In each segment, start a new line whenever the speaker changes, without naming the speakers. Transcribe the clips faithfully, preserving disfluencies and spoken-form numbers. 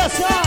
olha só.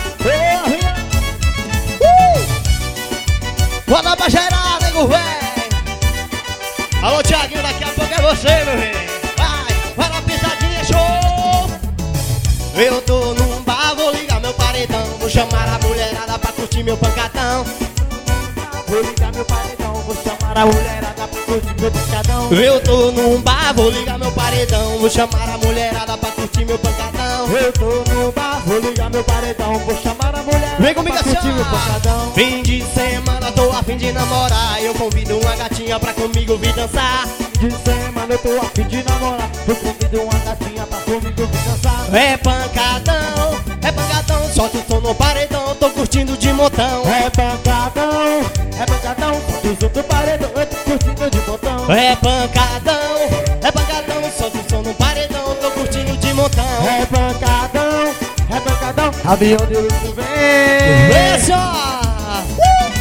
Uh! Bota pra gerar, nego velho. Alô, Thiaguinho, daqui a pouco é você, meu rei. Vai, vai na pisadinha, show. Eu tô num bar, vou ligar meu paredão. Vou chamar a mulherada pra curtir meu pancadão. Vou ligar meu paredão, vou chamar a mulherada pra curtir meu pancadão. Eu tô num bar, vou ligar meu paredão. Vou chamar a mulherada pra curtir meu pancadão. Eu tô num bar, vou ligar meu paredão. Vou chamar a mulherada Vem comigo, pra curtir meu pancadão. Fim de semana, tô a fim de namorar. Eu convido uma gatinha pra comigo vir dançar. Fim de semana, eu tô a fim de namorar. Eu convido uma gatinha pra comigo vir dançar. É pancadão, é pancadão. Solta o som no paredão, tô curtindo de montão. É pancadão, é pancadão. Solta o som no paredão, eu tô curtindo de montão. É pancadão, é pancadão. Solta o som no paredão, tô curtindo de montão. É pancadão, é pancadão. Avião de luxo vem. Vem só. Uh!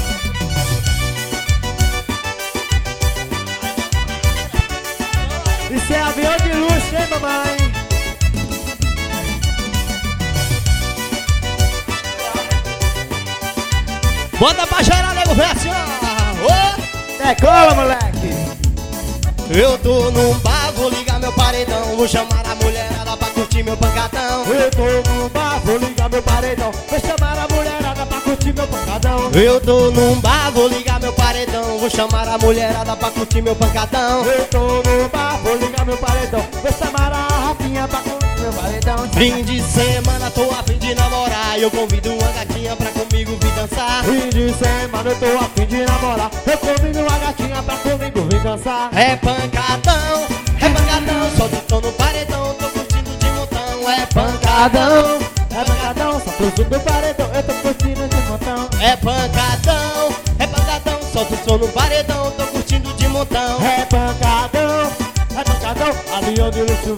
Isso é avião de luxo, hein, mamãe? Bota pra gerar, nego, vem assim, ó. Decola, moleque. Eu tô num bar, vou ligar meu paredão. Vou chamar a mulherada pra curtir meu pancadão. Eu tô num bar, vou ligar meu paredão. Vou chamar a mulherada pra curtir meu pancadão. Eu tô num bar, vou ligar meu paredão. Vou chamar a mulherada pra curtir meu pancadão. Eu tô num bar, vou ligar meu paredão. Vou chamar a Rafinha pra curtir meu paredão. Fim de semana, tô a fim de namorar. Eu convido uma gatinha pra comigo vir dançar. Fim de semana, eu tô a fim de namorar. Eu convido uma gatinha pra comigo vir dançar. É pancadão, é pancadão. Solta o som no paredão, tô curtindo de montão. É pancadão, é pancadão. Solta o som no paredão, eu tô curtindo de montão. É pancadão, é pancadão. Solta o som no paredão, tô curtindo de montão. É pancadão, é pancadão. Avião de luxo.